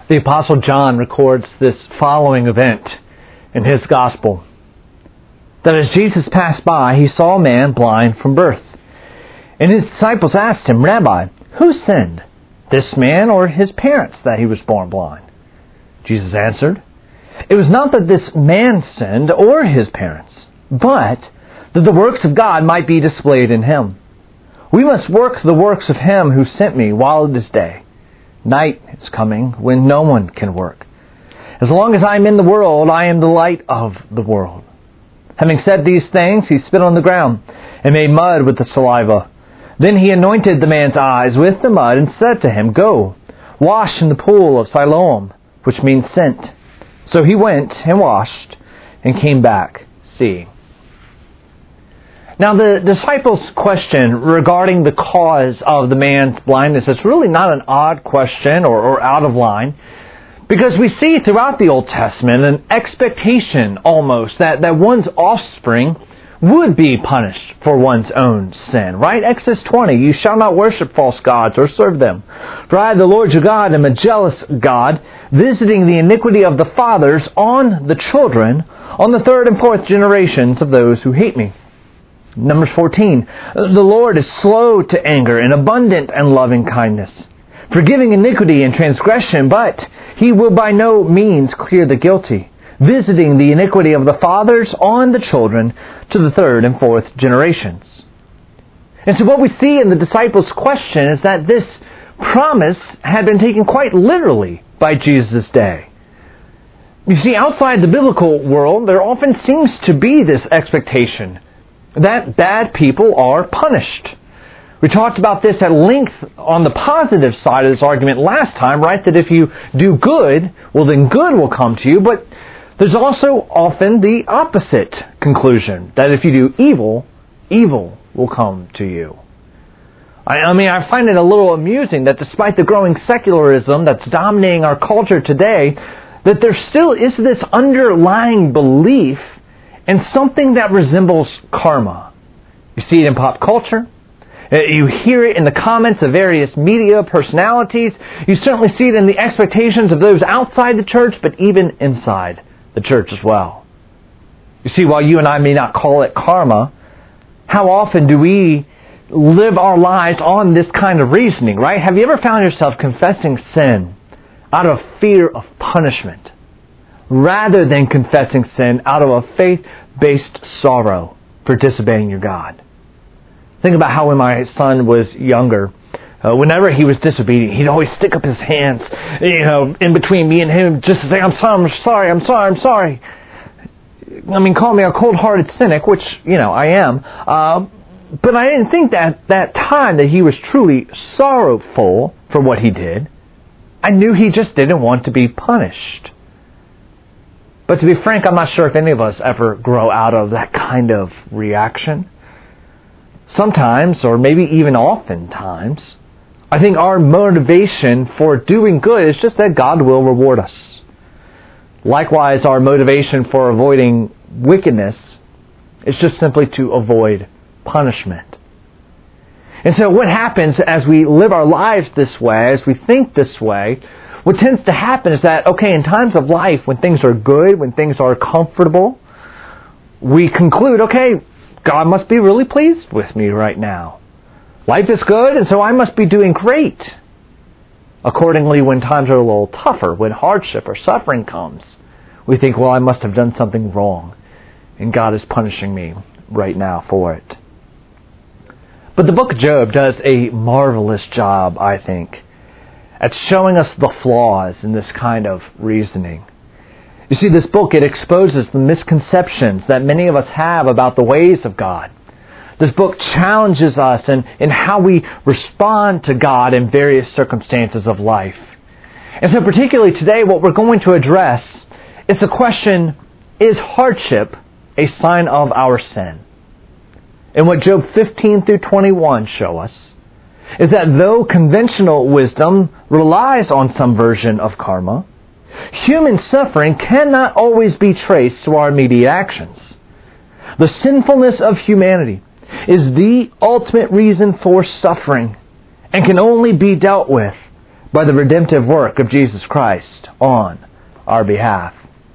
The Apostle John records this following event in his Gospel. That as Jesus passed by, he saw a man blind from birth. And his disciples asked him, "Rabbi, who sinned, this man or his parents, that he was born blind?" Jesus answered, "It was not that this man sinned or his parents, but that the works of God might be displayed in him. We must work the works of him who sent me while it is day. Night is coming when no one can work. As long as I am in the world, I am the light of the world." Having said these things, he spit on the ground and made mud with the saliva. Then he anointed the man's eyes with the mud and said to him, "Go, wash in the pool of Siloam," which means sent. So he went and washed and came back seeing. Now the disciples' question regarding the cause of the man's blindness is really not an odd question or out of line, because we see throughout the Old Testament an expectation almost that one's offspring would be punished for one's own sin, right? Exodus 20, "You shall not worship false gods or serve them. For I, the Lord your God, am a jealous God, visiting the iniquity of the fathers on the children, on the third and fourth generations of those who hate me." Numbers 14, "The Lord is slow to anger and abundant in loving kindness, forgiving iniquity and transgression, but he will by no means clear the guilty, visiting the iniquity of the fathers on the children to the third and fourth generations." And so what we see in the disciples' question is that this promise had been taken quite literally by Jesus' day. You see, outside the biblical world, there often seems to be this expectation that bad people are punished. We talked about this at length on the positive side of this argument last time, right? That if you do good, well then good will come to you. But there's also often the opposite conclusion, that if you do evil, evil will come to you. I find it a little amusing that despite the growing secularism that's dominating our culture today, that there still is this underlying belief in something that resembles karma. You see it in pop culture. You hear it in the comments of various media personalities. You certainly see it in the expectations of those outside the church, but even inside the church as well. You see, while you and I may not call it karma, how often do we live our lives on this kind of reasoning, right? Have you ever found yourself confessing sin out of fear of punishment, rather than confessing sin out of a faith-based sorrow for disobeying your God? Think about how when my son was younger, whenever he was disobedient, he'd always stick up his hands, in between me and him, just to say, I'm sorry. Call me a cold-hearted cynic, which, I am. But I didn't think that time that he was truly sorrowful for what he did. I knew he just didn't want to be punished. But to be frank, I'm not sure if any of us ever grow out of that kind of reaction. Sometimes, or maybe even oftentimes, I think our motivation for doing good is just that God will reward us. Likewise, our motivation for avoiding wickedness is just simply to avoid punishment. And so what happens as we live our lives this way, as we think this way, what tends to happen is that, in times of life, when things are good, when things are comfortable, we conclude, God must be really pleased with me right now. Life is good, and so I must be doing great. Accordingly, when times are a little tougher, when hardship or suffering comes, we think, I must have done something wrong, and God is punishing me right now for it. But the book of Job does a marvelous job, I think, at showing us the flaws in this kind of reasoning. You see, this book, it exposes the misconceptions that many of us have about the ways of God. This book challenges us in how we respond to God in various circumstances of life. And so particularly today, what we're going to address is the question, is hardship a sign of our sin? And what Job 15 through 21 show us is that though conventional wisdom relies on some version of karma, human suffering cannot always be traced to our immediate actions. The sinfulness of humanity is the ultimate reason for suffering and can only be dealt with by the redemptive work of Jesus Christ on our behalf.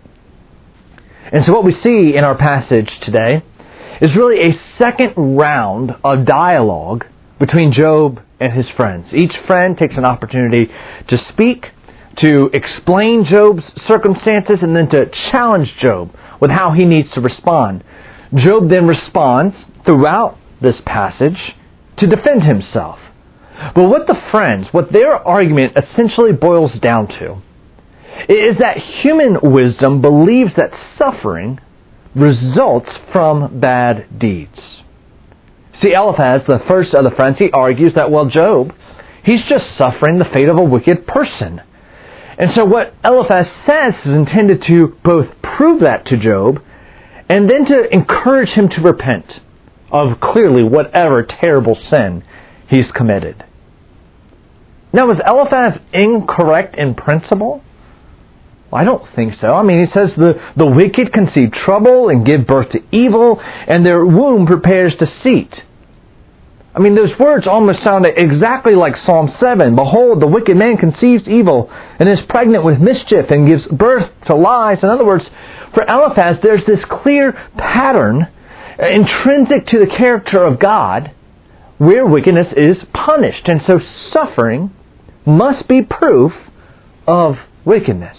And so what we see in our passage today is really a second round of dialogue between Job and his friends. Each friend takes an opportunity to speak, to explain Job's circumstances, and then to challenge Job with how he needs to respond. Job then responds throughout this passage to defend himself. But what their argument essentially boils down to is that human wisdom believes that suffering results from bad deeds. See, Eliphaz, the first of the friends, he argues that, Job, he's just suffering the fate of a wicked person. And so what Eliphaz says is intended to both prove that to Job and then to encourage him to repent of clearly whatever terrible sin he's committed. Now, is Eliphaz incorrect in principle? I don't think so. He says the wicked conceive trouble and give birth to evil, and their womb prepares deceit. Those words almost sound exactly like Psalm 7. Behold, the wicked man conceives evil and is pregnant with mischief and gives birth to lies. In other words, for Eliphaz, there's this clear pattern intrinsic to the character of God where wickedness is punished. And so suffering must be proof of wickedness.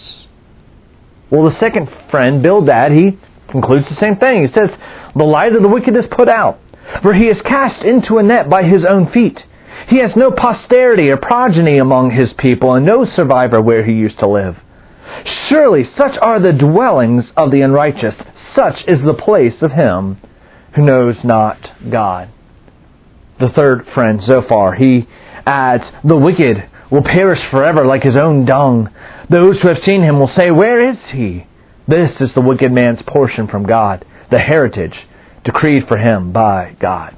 Well, the second friend, Bildad, he concludes the same thing. He says, the light of the wicked is put out, for he is cast into a net by his own feet. He has no posterity or progeny among his people, and no survivor where he used to live. Surely such are the dwellings of the unrighteous. Such is the place of him who knows not God. The third friend, Zophar, he adds, the wicked will perish forever like his own dung. Those who have seen him will say, where is he? This is the wicked man's portion from God, the heritage decreed for him by God.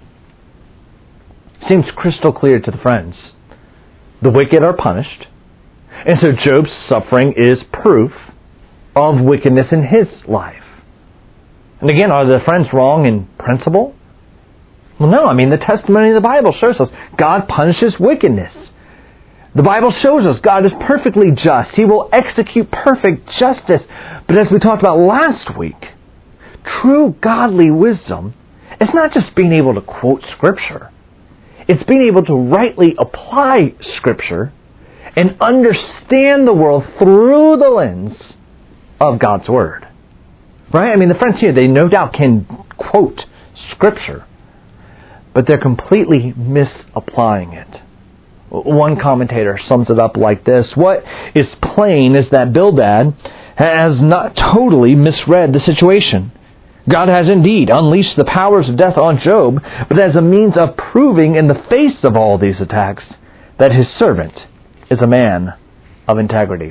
Seems crystal clear to the friends. The wicked are punished, and so Job's suffering is proof of wickedness in his life. And again, are the friends wrong in principle? Well, no. The testimony of the Bible shows us God punishes wickedness. The Bible shows us God is perfectly just. He will execute perfect justice. But as we talked about last week, true godly wisdom is not just being able to quote Scripture. It's being able to rightly apply Scripture and understand the world through the lens of God's Word. Right? The friends here, they no doubt can quote Scripture, but they're completely misapplying it. One commentator sums it up like this. What is plain is that Bildad has not totally misread the situation. God has indeed unleashed the powers of death on Job, but as a means of proving in the face of all these attacks that his servant is a man of integrity.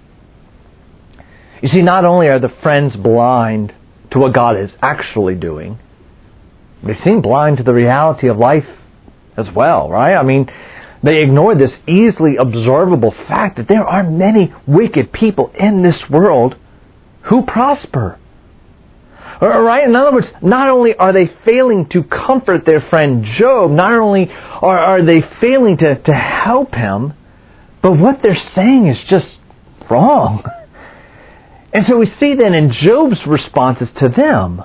You see, not only are the friends blind to what God is actually doing, they seem blind to the reality of life as well, right? They ignore this easily observable fact that there are many wicked people in this world who prosper. Right? In other words, not only are they failing to comfort their friend Job, not only are they failing to help him, but what they're saying is just wrong. And so we see then in Job's responses to them,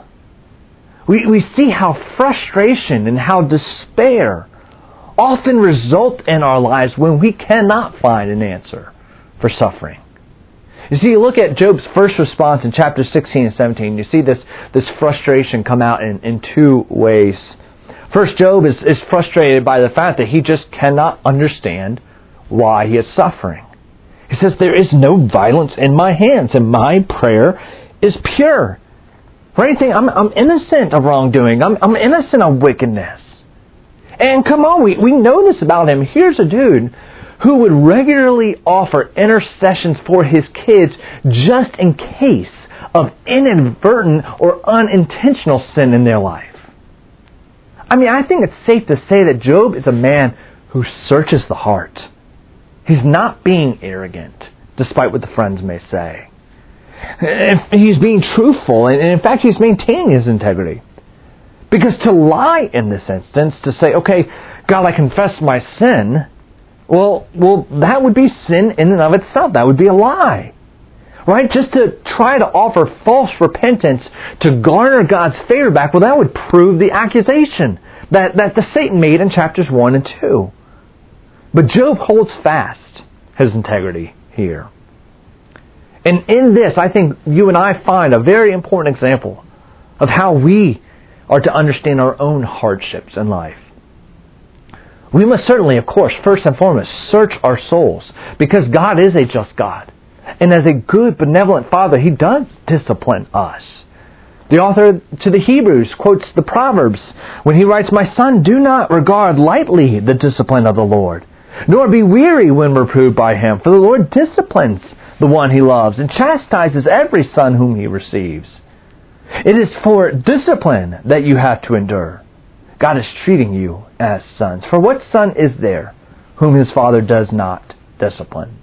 we see how frustration and how despair often result in our lives when we cannot find an answer for suffering. You see, you look at Job's first response in chapters 16 and 17. You see this frustration come out in two ways. First, Job is frustrated by the fact that he just cannot understand why he is suffering. He says, there is no violence in my hands, and my prayer is pure. For anything, I'm innocent of wrongdoing. I'm innocent of wickedness. And come on, we know this about him. Here's a dude who would regularly offer intercessions for his kids just in case of inadvertent or unintentional sin in their life. I think it's safe to say that Job is a man who searches the heart. He's not being arrogant, despite what the friends may say. He's being truthful, and in fact, he's maintaining his integrity. Because to lie in this instance, to say, okay, God, I confess my sin, Well, that would be sin in and of itself. That would be a lie. Right? Just to try to offer false repentance to garner God's favor back, well, that would prove the accusation that the Satan made in chapters 1 and 2. But Job holds fast his integrity here. And in this, I think you and I find a very important example of how we are to understand our own hardships in life. We must certainly, of course, first and foremost, search our souls, because God is a just God. And as a good, benevolent Father, He does discipline us. The author to the Hebrews quotes the Proverbs when he writes, "My son, do not regard lightly the discipline of the Lord, nor be weary when reproved by Him. For the Lord disciplines the one He loves, and chastises every son whom He receives." It is for discipline that you have to endure. God is treating you as sons. For what son is there whom his father does not discipline?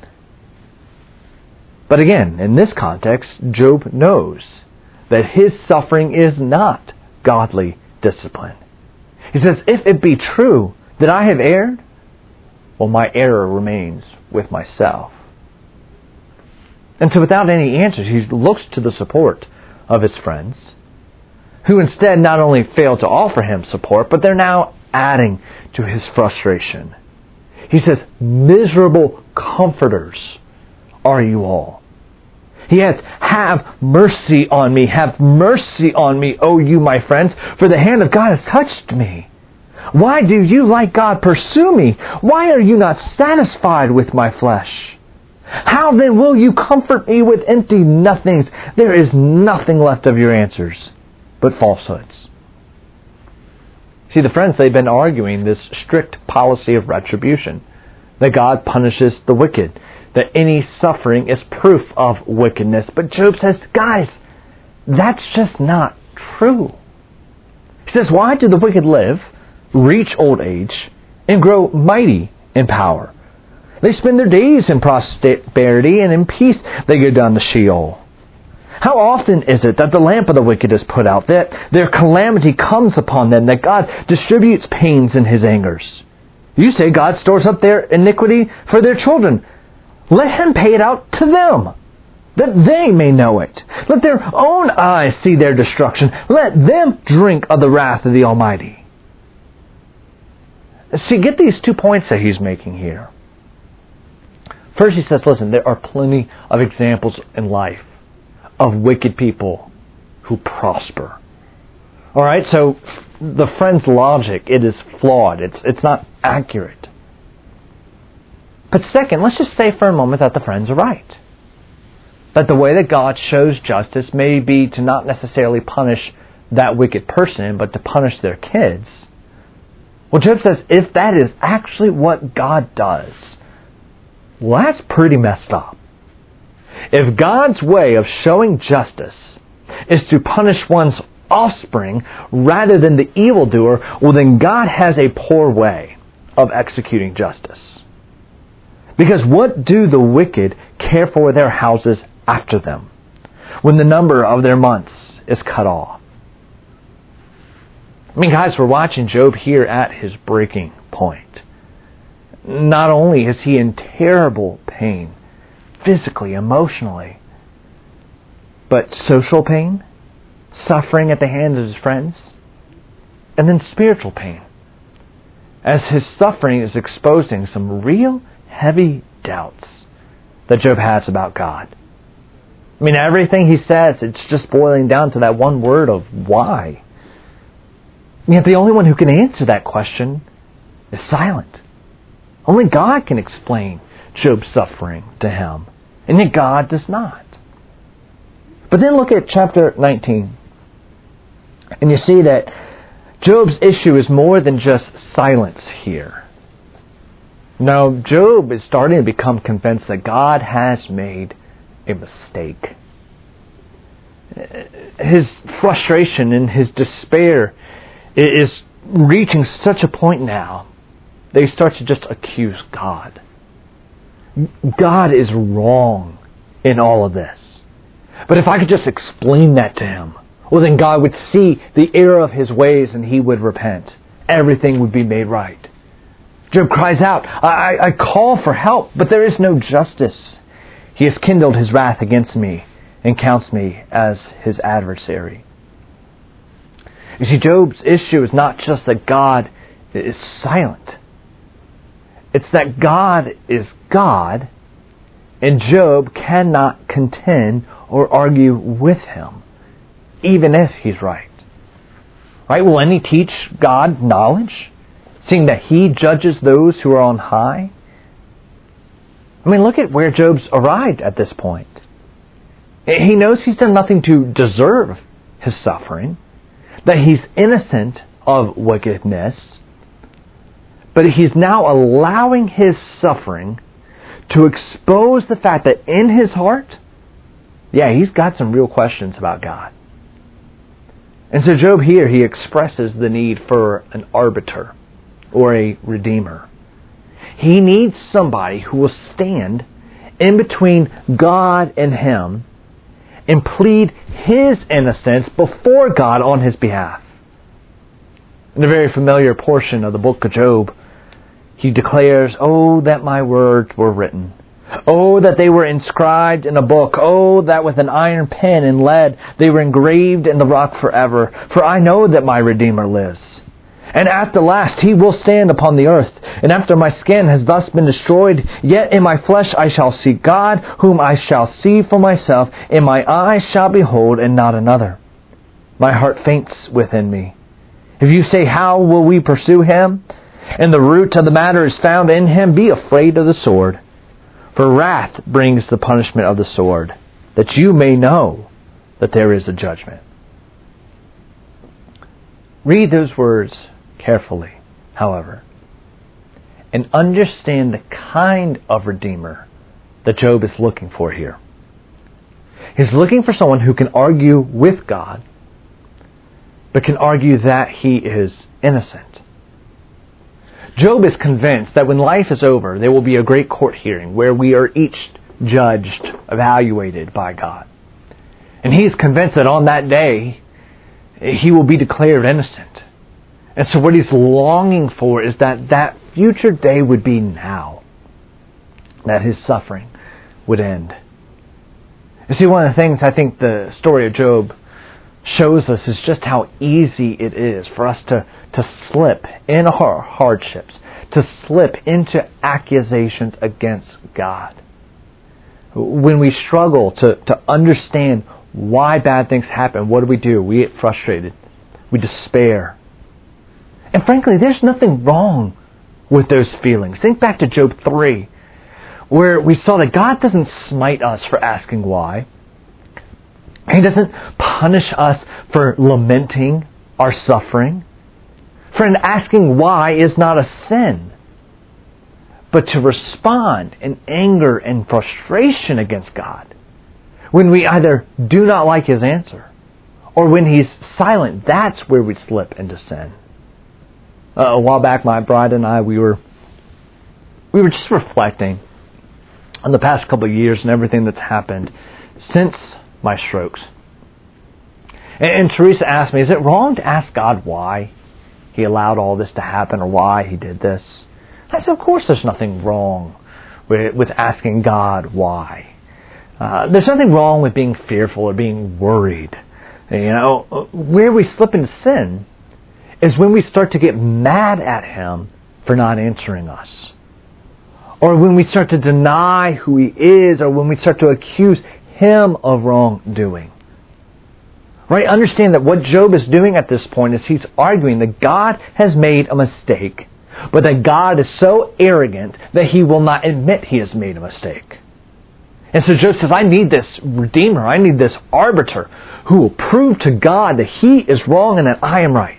But again, in this context, Job knows that his suffering is not godly discipline. He says, if it be true that I have erred, well, my error remains with myself. And so without any answers, he looks to the support of his friends, who instead not only fail to offer him support, but they're now adding to his frustration. He says, "Miserable comforters are you all." He adds, "Have mercy on me, have mercy on me, O you my friends, for the hand of God has touched me. Why do you, like God, pursue me? Why are you not satisfied with my flesh? How then will you comfort me with empty nothings? There is nothing left of your answers but falsehoods." See, the friends, they've been arguing this strict policy of retribution, that God punishes the wicked, that any suffering is proof of wickedness. But Job says, guys, that's just not true. He says, why do the wicked live, reach old age, and grow mighty in power? They spend their days in prosperity, and in peace they go down to Sheol. How often is it that the lamp of the wicked is put out, that their calamity comes upon them, that God distributes pains in His angers? You say God stores up their iniquity for their children. Let Him pay it out to them, that they may know it. Let their own eyes see their destruction. Let them drink of the wrath of the Almighty. See, get these 2 points that he's making here. First, he says, listen, there are plenty of examples in life of wicked people who prosper. All right, so the friend's logic, it is flawed. It's not accurate. But second, let's just say for a moment that the friends are right. That the way that God shows justice may be to not necessarily punish that wicked person, but to punish their kids. Well, Job says, if that is actually what God does, well, that's pretty messed up. If God's way of showing justice is to punish one's offspring rather than the evildoer, well, then God has a poor way of executing justice. Because what do the wicked care for their houses after them, when the number of their months is cut off? I mean, guys, we're watching Job here at his breaking point. Not only is he in terrible pain, physically, emotionally, but social pain, suffering at the hands of his friends, and then spiritual pain, as his suffering is exposing some real heavy doubts that Job has about God. I mean, everything he says, it's just boiling down to that one word of why. And yet the only one who can answer that question is silent. Only God can explain Job's suffering to him. And yet God does not. But then look at chapter 19. And you see that Job's issue is more than just silence here. No, Job is starting to become convinced that God has made a mistake. His frustration and his despair is reaching such a point now that he starts to just accuse God. God is wrong in all of this. But if I could just explain that to him, well, then God would see the error of his ways and he would repent. Everything would be made right. Job cries out, I call for help, but there is no justice. He has kindled his wrath against me and counts me as his adversary. You see, Job's issue is not just that God is silent. It's that God is God, and Job cannot contend or argue with him, even if he's right. Right? Will any teach God knowledge, seeing that He judges those who are on high? I mean, look at where Job's arrived at this point. He knows he's done nothing to deserve his suffering, that he's innocent of wickedness, but he's now allowing his suffering to expose the fact that in his heart, he's got some real questions about God. And so Job here, he expresses the need for an arbiter or a redeemer. He needs somebody who will stand in between God and him and plead his innocence before God on his behalf. In a very familiar portion of the book of Job, he declares, "Oh, that my words were written. Oh, that they were inscribed in a book. Oh, that with an iron pen and lead they were engraved in the rock forever. For I know that my Redeemer lives. And at the last He will stand upon the earth. And after my skin has thus been destroyed, yet in my flesh I shall see God, whom I shall see for myself, and my eyes shall behold, and not another. My heart faints within me. If you say, how will we pursue Him? And the root of the matter is found in Him. Be afraid of the sword. For wrath brings the punishment of the sword, that you may know that there is a judgment." Read those words carefully, however, and understand the kind of Redeemer that Job is looking for here. He's looking for someone who can argue with God, but can argue that He is innocent. Job is convinced that when life is over, there will be a great court hearing where we are each judged, evaluated by God. And he is convinced that on that day, he will be declared innocent. And so what he's longing for is that that future day would be now, that his suffering would end. You see, one of the things I think the story of Job shows us is just how easy it is for us to slip in our hardships, to slip into accusations against God. When we struggle to understand why bad things happen, what do? We get frustrated. We despair. And frankly, there's nothing wrong with those feelings. Think back to Job 3, where we saw that God doesn't smite us for asking why. He doesn't punish us for lamenting our suffering. Friend, asking why is not a sin. But to respond in anger and frustration against God, when we either do not like His answer, or when He's silent, that's where we slip into sin. A while back, my bride and I, we were just reflecting on the past couple of years and everything that's happened since my strokes. And Teresa asked me, is it wrong to ask God why He allowed all this to happen or why He did this? I said, of course there's nothing wrong with asking God why. There's nothing wrong with being fearful or being worried. Where we slip into sin is when we start to get mad at Him for not answering us. Or when we start to deny who He is, or when we start to accuse Him of wrongdoing. Right? Understand that what Job is doing at this point is he's arguing that God has made a mistake, but that God is so arrogant that He will not admit He has made a mistake. And so Job says, I need this Redeemer, I need this arbiter who will prove to God that He is wrong and that I am right.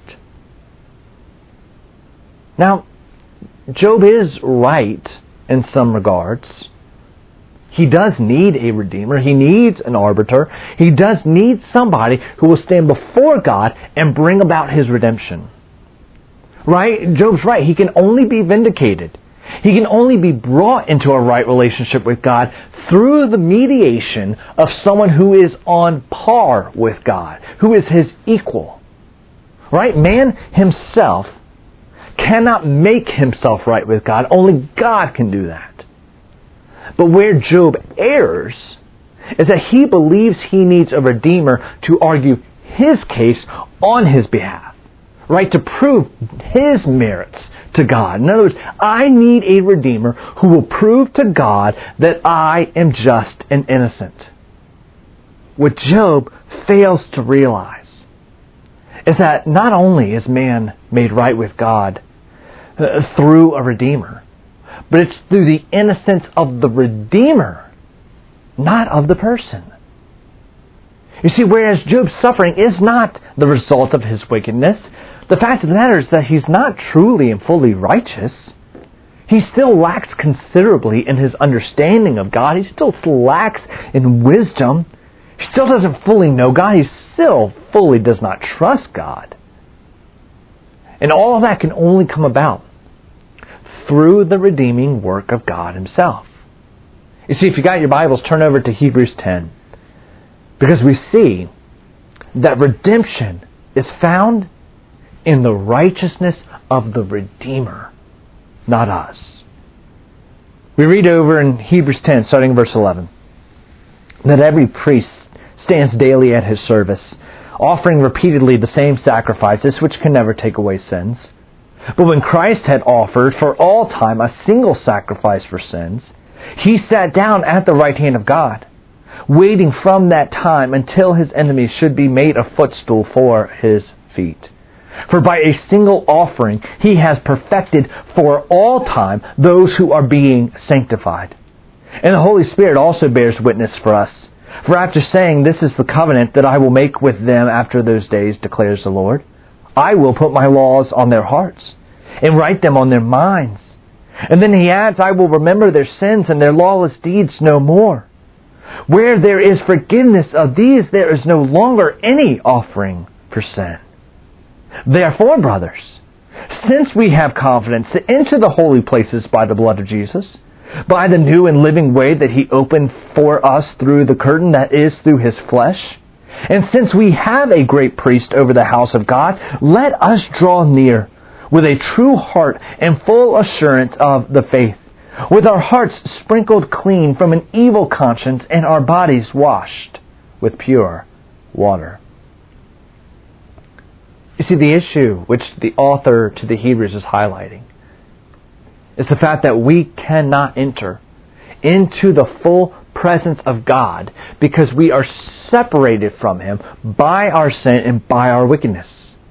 Now, Job is right in some regards. He does need a Redeemer. He needs an arbiter. He does need somebody who will stand before God and bring about His redemption. Right? Job's right. He can only be vindicated. He can only be brought into a right relationship with God through the mediation of someone who is on par with God, who is His equal. Right? Man himself cannot make himself right with God. Only God can do that. But where Job errs is that he believes he needs a Redeemer to argue his case on his behalf, right? To prove his merits to God. In other words, I need a Redeemer who will prove to God that I am just and innocent. What Job fails to realize is that not only is man made right with God through a Redeemer, but it's through the innocence of the Redeemer, not of the person. You see, whereas Job's suffering is not the result of his wickedness, the fact of the matter is that he's not truly and fully righteous. He still lacks considerably in his understanding of God. He still lacks in wisdom. He still doesn't fully know God. He still fully does not trust God. And all of that can only come about through the redeeming work of God himself. You see, if you got your Bibles, turn over to Hebrews 10. Because we see that redemption is found in the righteousness of the Redeemer, not us. We read over in Hebrews 10, starting in verse 11, that every priest stands daily at his service, offering repeatedly the same sacrifices which can never take away sins. But when Christ had offered for all time a single sacrifice for sins, he sat down at the right hand of God, waiting from that time until his enemies should be made a footstool for his feet. For by a single offering he has perfected for all time those who are being sanctified. And the Holy Spirit also bears witness for us. For after saying, "This is the covenant that I will make with them after those days, declares the Lord, I will put my laws on their hearts and write them on their minds." And then he adds, "I will remember their sins and their lawless deeds no more. Where there is forgiveness of these, there is no longer any offering for sin." Therefore, brothers, since we have confidence into the holy places by the blood of Jesus, by the new and living way that he opened for us through the curtain that is through his flesh, and since we have a great priest over the house of God, let us draw near with a true heart and full assurance of the faith, with our hearts sprinkled clean from an evil conscience and our bodies washed with pure water. You see, the issue which the author to the Hebrews is highlighting is the fact that we cannot enter into the full presence of God because we are separated from him by our sin and by our wickedness.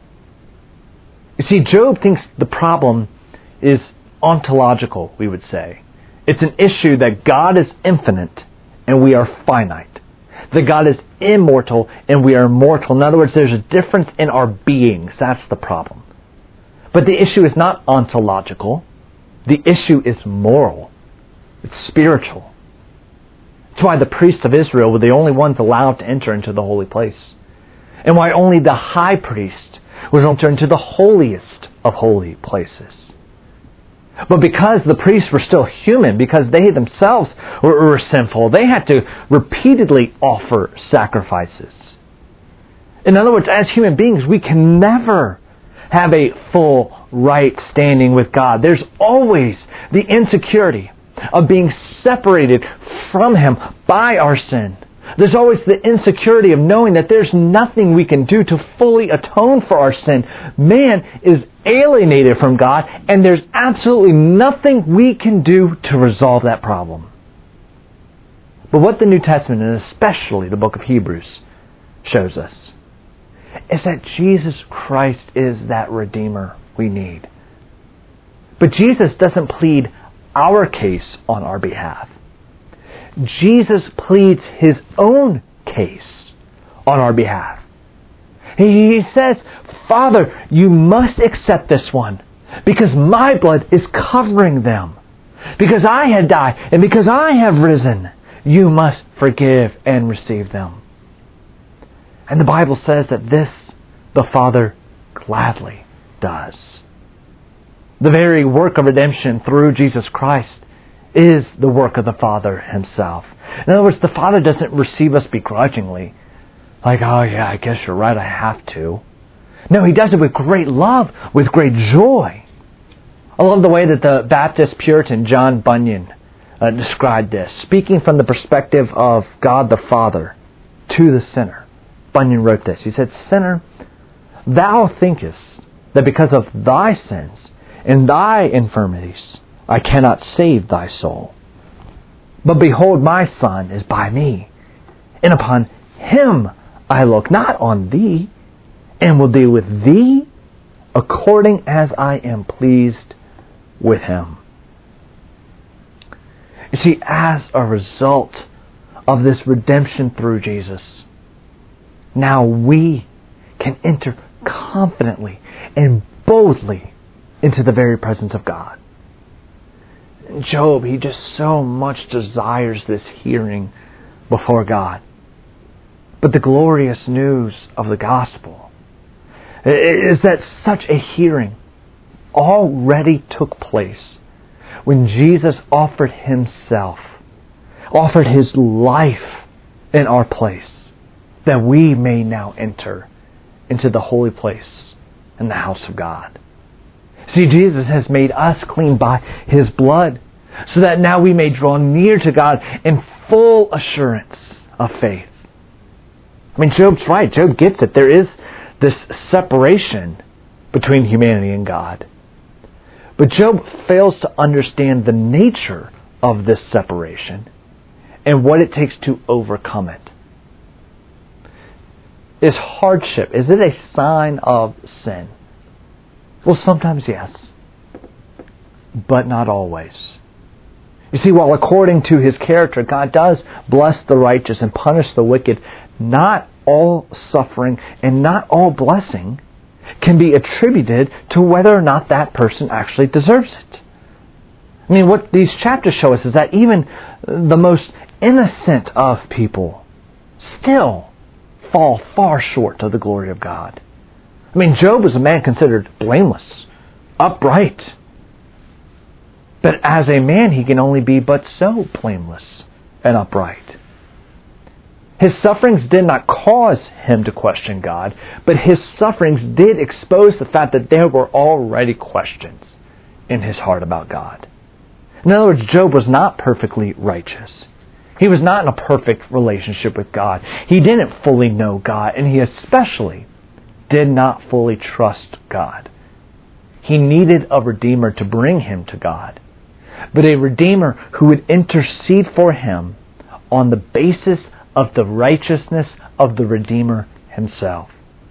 You see, Job thinks the problem is ontological, we would say. It's an issue that God is infinite and we are finite. That God is immortal and we are mortal. In other words, there's a difference in our beings. That's the problem. But the issue is not ontological. The issue is moral. It's spiritual. That's why the priests of Israel were the only ones allowed to enter into the holy place. And why only the high priest was able to enter into the holiest of holy places. But because the priests were still human, because they themselves were sinful, they had to repeatedly offer sacrifices. In other words, as human beings, we can never have a full right standing with God. There's always the insecurity of being separated from him by our sin. There's always the insecurity of knowing that there's nothing we can do to fully atone for our sin. Man is alienated from God, and there's absolutely nothing we can do to resolve that problem. But what the New Testament, and especially the book of Hebrews, shows us is that Jesus Christ is that Redeemer we need. But Jesus doesn't plead our case on our behalf. Jesus pleads his own case on our behalf. He says, "Father, you must accept this one because my blood is covering them. Because I had died and because I have risen, you must forgive and receive them." And the Bible says that this the Father gladly does. The very work of redemption through Jesus Christ is the work of the Father himself. In other words, the Father doesn't receive us begrudgingly. Like, "Oh yeah, I guess you're right, I have to." No, he does it with great love, with great joy. I love the way that the Baptist Puritan John Bunyan described this, speaking from the perspective of God the Father to the sinner. Bunyan wrote this. He said, "Sinner, thou thinkest that because of thy sins and thy infirmities I cannot save thy soul. But behold, my Son is by me, and upon him I look, not on thee, and will deal with thee according as I am pleased with him." You see, as a result of this redemption through Jesus, now we can enter confidently and boldly into the very presence of God. Job, he just so much desires this hearing before God. But the glorious news of the gospel is that such a hearing already took place when Jesus offered himself, offered his life in our place, that we may now enter into the holy place in the house of God. See, Jesus has made us clean by his blood, so that now we may draw near to God in full assurance of faith. I mean, Job's right. Job gets it. There is this separation between humanity and God. But Job fails to understand the nature of this separation and what it takes to overcome it. Is hardship, is it a sign of sin? Well, sometimes yes, but not always. You see, while according to his character, God does bless the righteous and punish the wicked, not all suffering and not all blessing can be attributed to whether or not that person actually deserves it. I mean, what these chapters show us is that even the most innocent of people still fall far short of the glory of God. I mean, Job was a man considered blameless, upright. But as a man, he can only be but so blameless and upright. His sufferings did not cause him to question God, but his sufferings did expose the fact that there were already questions in his heart about God. In other words, Job was not perfectly righteous. He was not in a perfect relationship with God. He didn't fully know God, and he especially did not fully trust God. He needed a Redeemer to bring him to God, but a Redeemer who would intercede for him on the basis of the righteousness of the Redeemer himself.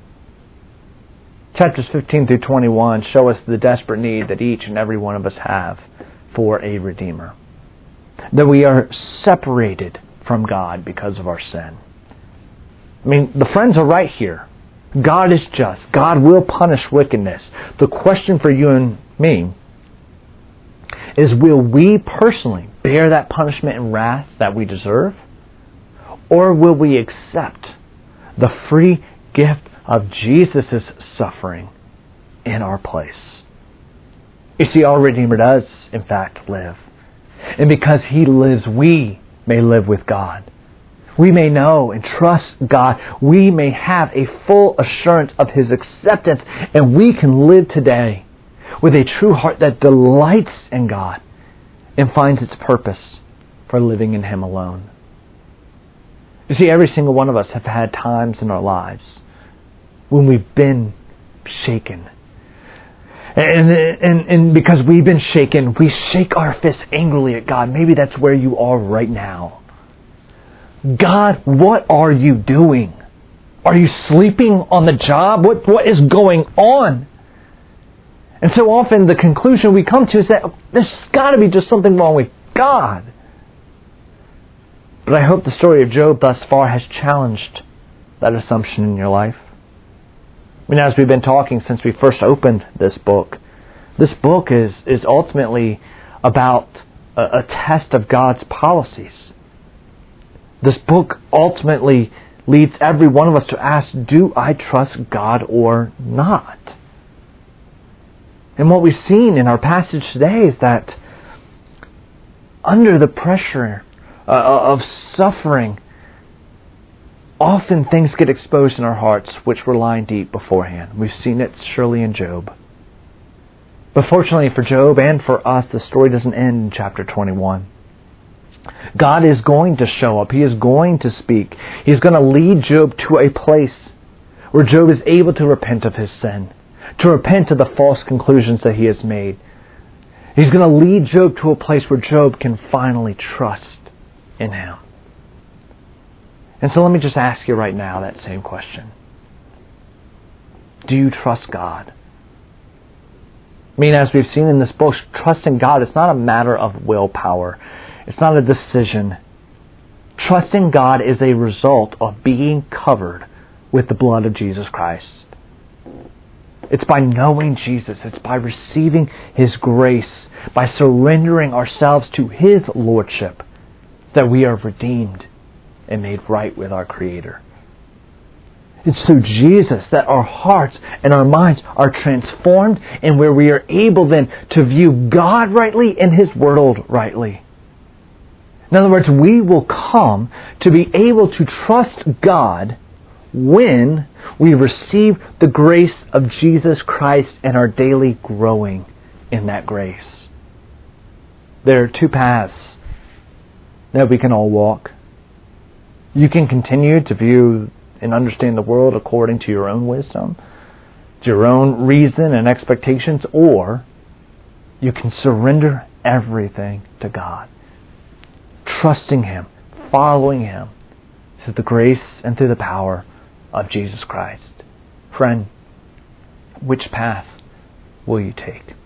Chapters 15 through 21 show us the desperate need that each and every one of us have for a Redeemer. That we are separated from God because of our sin. I mean, the friends are right here. God is just. God will punish wickedness. The question for you and me is, will we personally bear that punishment and wrath that we deserve? Or will we accept the free gift of Jesus' suffering in our place? You see, our Redeemer does, in fact, live. And because He lives, we may live with God. We may know and trust God. We may have a full assurance of His acceptance. And we can live today with a true heart that delights in God and finds its purpose for living in Him alone. You see, every single one of us have had times in our lives when we've been shaken. And because we've been shaken, we shake our fists angrily at God. Maybe that's where you are right now. God, what are you doing? Are you sleeping on the job? What is going on? And so often the conclusion we come to is that there's got to be just something wrong with God. But I hope the story of Job thus far has challenged that assumption in your life. I mean, as we've been talking since we first opened this book is ultimately about a test of God's policies. This book ultimately leads every one of us to ask, do I trust God or not? And what we've seen in our passage today is that under the pressure of suffering, often things get exposed in our hearts which were lying deep beforehand. We've seen it surely in Job. But fortunately for Job and for us, the story doesn't end in chapter 21. God is going to show up. He is going to speak. He's going to lead Job to a place where Job is able to repent of his sin, to repent of the false conclusions that he has made. He's going to lead Job to a place where Job can finally trust in Him. And so let me just ask you right now that same question. Do you trust God? I mean, as we've seen in this book, trusting God, it's not a matter of willpower. It's not a decision. Trusting God is a result of being covered with the blood of Jesus Christ. It's by knowing Jesus. It's by receiving His grace, by surrendering ourselves to His Lordship, that we are redeemed and made right with our Creator. It's through Jesus that our hearts and our minds are transformed, and where we are able then to view God rightly and His world rightly. In other words, we will come to be able to trust God when we receive the grace of Jesus Christ and are daily growing in that grace. There are two paths that we can all walk. You can continue to view and understand the world according to your own wisdom, to your own reason and expectations, or you can surrender everything to God, trusting Him, following Him through the grace and through the power of Jesus Christ. Friend, which path will you take?